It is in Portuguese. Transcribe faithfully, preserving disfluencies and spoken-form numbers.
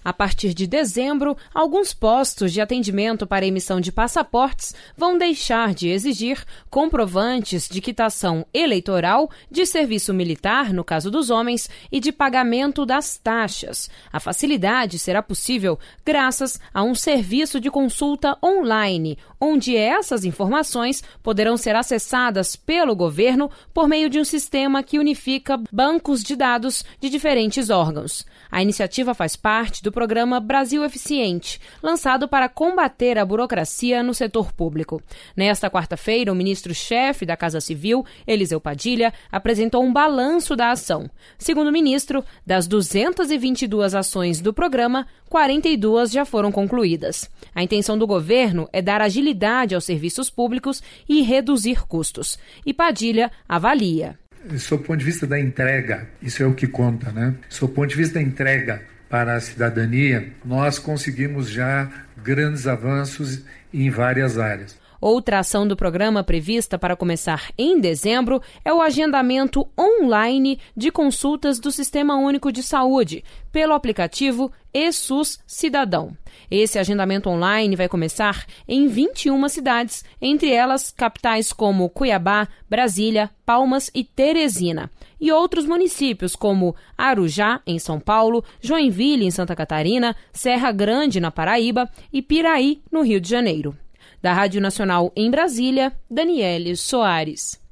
A partir de dezembro, alguns postos de atendimento para emissão de passaportes vão deixar de exigir comprovantes de quitação eleitoral, de serviço militar, no caso dos homens, e de pagamento das taxas. A facilidade será possível graças a um serviço de consulta online, onde essas informações poderão ser acessadas pelo governo por meio de um sistema que unifica bancos de dados de diferentes órgãos. A iniciativa faz parte do programa Brasil Eficiente, lançado para combater a burocracia no setor público. Nesta quarta-feira, o ministro-chefe da Casa Civil, Eliseu Padilha, apresentou um balanço da ação. Segundo o ministro, das duzentas e vinte e duas ações do programa, quarenta e duas já foram concluídas. A intenção do governo é dar agilidade aos serviços públicos e reduzir custos. E Padilha avalia. Sob o ponto de vista da entrega, isso é o que conta, né? Sob o ponto de vista da entrega para a cidadania, nós conseguimos já grandes avanços em várias áreas. Outra ação do programa prevista para começar em dezembro é o agendamento online de consultas do Sistema Único de Saúde, pelo aplicativo eSUS Cidadão. Esse agendamento online vai começar em vinte e uma cidades, entre elas capitais como Cuiabá, Brasília, Palmas e Teresina, e outros municípios como Arujá, em São Paulo, Joinville, em Santa Catarina, Serra Grande, na Paraíba e Piraí, no Rio de Janeiro. Da Rádio Nacional em Brasília, Daniele Soares.